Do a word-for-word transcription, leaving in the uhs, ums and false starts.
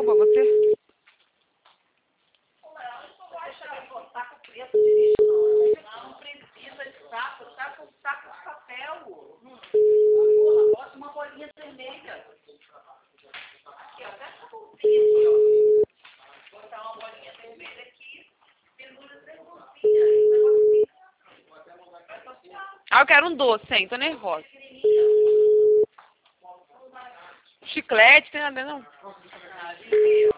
pra você? Saco preto dirige, não. Não precisa de saco, saco, saco de papel. Hum. Porra, bota uma bolinha vermelha. Aqui, ó, até essa bolsinha aqui, ó. Botar uma bolinha vermelha aqui, pendura três bolsinhas, esse negócio vai social. Ah, eu quero um doce, hein? Tô nervosa. Chiclete, tem nada não? Ah,